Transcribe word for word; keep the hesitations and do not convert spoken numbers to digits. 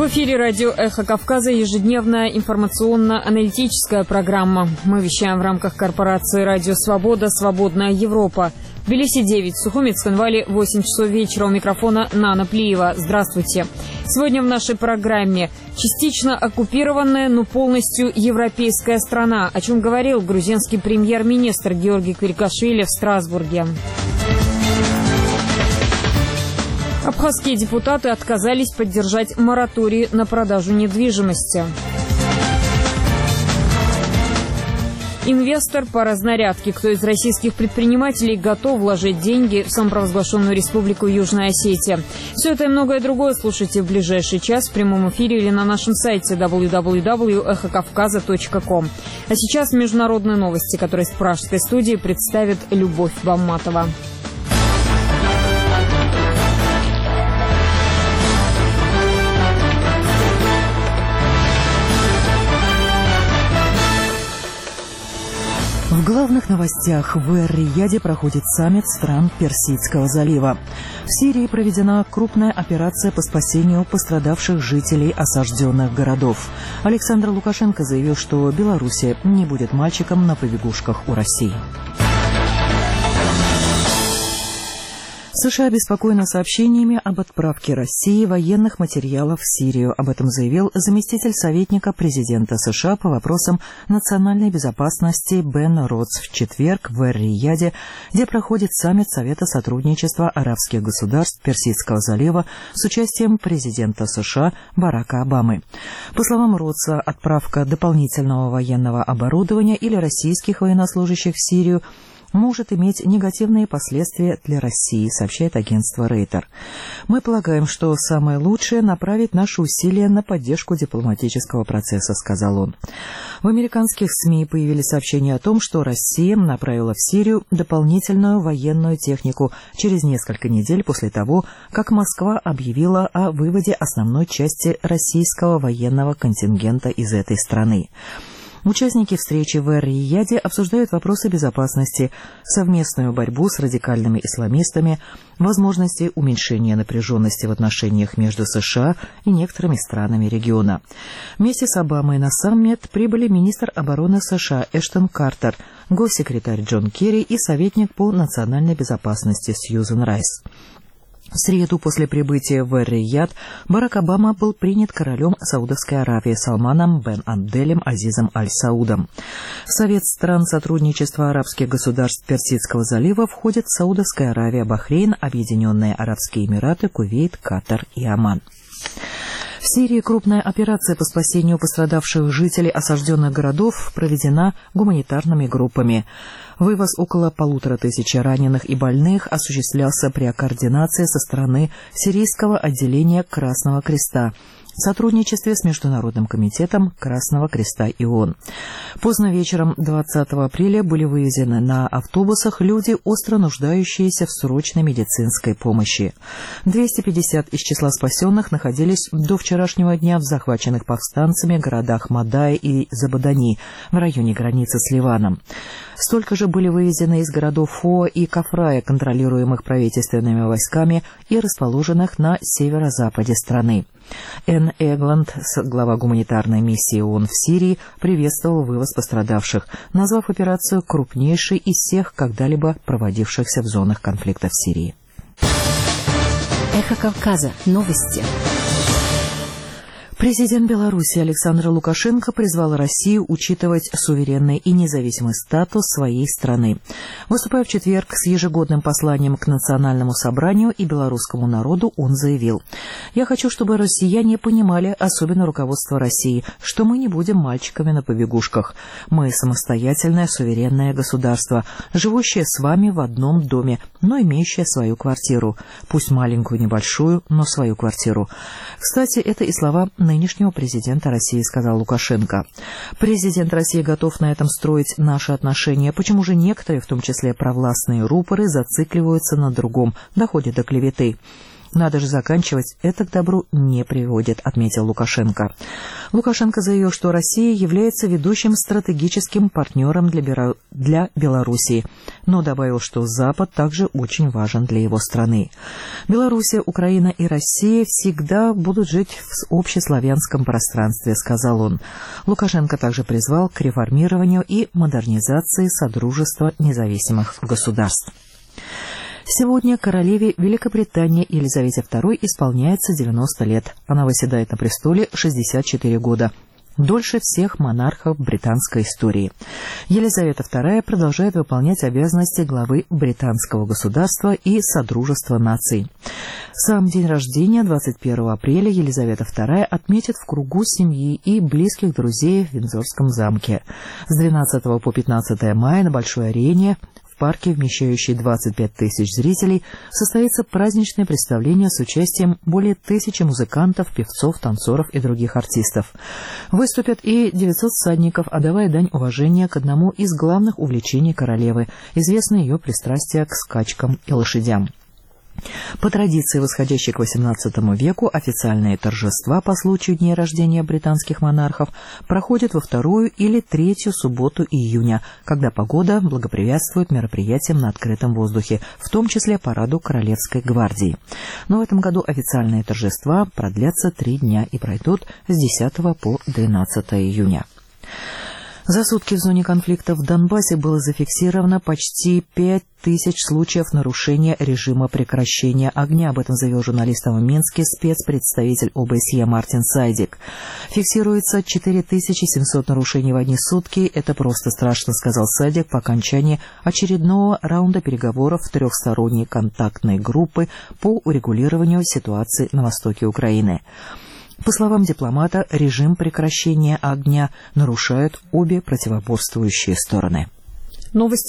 эфире радио «Эхо Кавказа» ежедневная информационно-аналитическая программа. Мы вещаем в рамках корпорации «Радио Свобода. Свободная Европа». В Тбилиси девять, в Сухуми, Цхинвале восемь часов вечера. У микрофона Нана Плиева. Здравствуйте. Сегодня в нашей программе частично оккупированная, но полностью европейская страна, о чем говорил грузинский премьер-министр Георгий Квикашвили в Страсбурге. Абхазские депутаты отказались поддержать мораторий на продажу недвижимости. Инвестор по разнарядке. Кто из российских предпринимателей готов вложить деньги в самопровозглашенную республику Южная Осетия? Все это и многое другое слушайте в ближайший час в прямом эфире или на нашем сайте дабл ю дабл ю дабл ю точка эхо кавказа точка ком. А сейчас международные новости, которые с пражской студии представит Любовь Бамматова. В главных новостях: в Эр-Рияде проходит саммит стран Персидского залива. В Сирии проведена крупная операция по спасению пострадавших жителей осажденных городов. Александр Лукашенко заявил, что Белоруссия не будет мальчиком на побегушках у России. США обеспокоены сообщениями об отправке России военных материалов в Сирию. Об этом заявил заместитель советника президента США по вопросам национальной безопасности Бен Ротс в четверг в Эр-Рияде, где проходит саммит Совета сотрудничества арабских государств Персидского залива с участием президента США Барака Обамы. По словам Ротса, отправка дополнительного военного оборудования или российских военнослужащих в Сирию может иметь негативные последствия для России, сообщает агентство Рейтер. Мы полагаем, что самое лучшее — направить наши усилия на поддержку дипломатического процесса, сказал он. В американских СМИ появились сообщения о том, что Россия направила в Сирию дополнительную военную технику через несколько недель после того, как Москва объявила о выводе основной части российского военного контингента из этой страны. Участники встречи в Эр-Рияде обсуждают вопросы безопасности, совместную борьбу с радикальными исламистами, возможности уменьшения напряженности в отношениях между США и некоторыми странами региона. Вместе с Обамой на саммит прибыли министр обороны США Эштон Картер, госсекретарь Джон Керри и советник по национальной безопасности Сьюзен Райс. В среду после прибытия в Эр-Рияд Барак Обама был принят королем Саудовской Аравии Салманом бен Абделем Азизом Аль-Саудом. В Совет стран сотрудничества арабских государств Персидского залива входят Саудовская Аравия, Бахрейн, Объединенные Арабские Эмираты, Кувейт, Катар и Оман. В Сирии крупная операция по спасению пострадавших жителей осажденных городов проведена гуманитарными группами. Вывоз около полутора тысяч раненых и больных осуществлялся при координации со стороны сирийского отделения Красного Креста в сотрудничестве с Международным комитетом Красного Креста и ООН. Поздно вечером двадцатого апреля были вывезены на автобусах люди, остро нуждающиеся в срочной медицинской помощи. двести пятьдесят из числа спасенных находились до вчерашнего дня в захваченных повстанцами городах Мадай и Забадани в районе границы с Ливаном. Столько же были вывезены из городов Фоа и Кафрая, контролируемых правительственными войсками и расположенных на северо-западе страны. Энн Эгланд, глава гуманитарной миссии ООН в Сирии, приветствовал вывоз пострадавших, назвав операцию крупнейшей из всех когда-либо проводившихся в зонах конфликта в Сирии. Эхо Кавказа. Новости. Президент Беларуси Александр Лукашенко призвал Россию учитывать суверенный и независимый статус своей страны. Выступая в четверг с ежегодным посланием к Национальному собранию и белорусскому народу, он заявил: «Я хочу, чтобы россияне понимали, особенно руководство России, что мы не будем мальчиками на побегушках. Мы самостоятельное суверенное государство, живущее с вами в одном доме, но имеющее свою квартиру. Пусть маленькую, небольшую, но свою квартиру». Кстати, это и слова нынешнего президента России, сказал Лукашенко. Президент России готов на этом строить наши отношения. Почему же некоторые, в том числе провластные рупоры, зацикливаются на другом, доходят до клеветы? Надо же заканчивать, это к добру не приводит, отметил Лукашенко. Лукашенко заявил, что Россия является ведущим стратегическим партнером для, Бера... для Белоруссии. но добавил, что Запад также очень важен для его страны. Белоруссия, Украина и Россия всегда будут жить в общеславянском пространстве, сказал он. Лукашенко также призвал к реформированию и модернизации Содружества независимых государств. Сегодня королеве Великобритании Елизавете второй исполняется девяносто лет. Она восседает на престоле шестьдесят четыре года. Дольше всех монархов британской истории. Елизавета вторая продолжает выполнять обязанности главы британского государства и Содружества наций. Сам день рождения, двадцать первого апреля, Елизавета вторая отметит в кругу семьи и близких друзей в Виндзорском замке. С двенадцатого по пятнадцатое мая на Большой арене в парке, вмещающей двадцать пять тысяч зрителей, состоится праздничное представление с участием более тысячи музыкантов, певцов, танцоров и других артистов. Выступят и девятьсот всадников, отдавая дань уважения к одному из главных увлечений королевы, известно ее пристрастие к скачкам и лошадям. По традиции, восходящей к восемнадцатому веку, официальные торжества по случаю дней рождения британских монархов проходят во вторую или третью субботу июня, когда погода благоприятствует мероприятиям на открытом воздухе, в том числе параду Королевской гвардии. Но в этом году официальные торжества продлятся три дня и пройдут с десятого по двенадцатое июня. За сутки в зоне конфликта в Донбассе было зафиксировано почти пять тысяч случаев нарушения режима прекращения огня. Об этом заявил журналистам в Минске спецпредставитель О Бэ С Е Мартин Сайдик. Фиксируется четыре тысячи семьсот нарушений в одни сутки. Это просто страшно, сказал Сайдик по окончании очередного раунда переговоров трехсторонней контактной группы по урегулированию ситуации на востоке Украины. По словам дипломата, режим прекращения огня нарушают обе противоборствующие стороны. Новости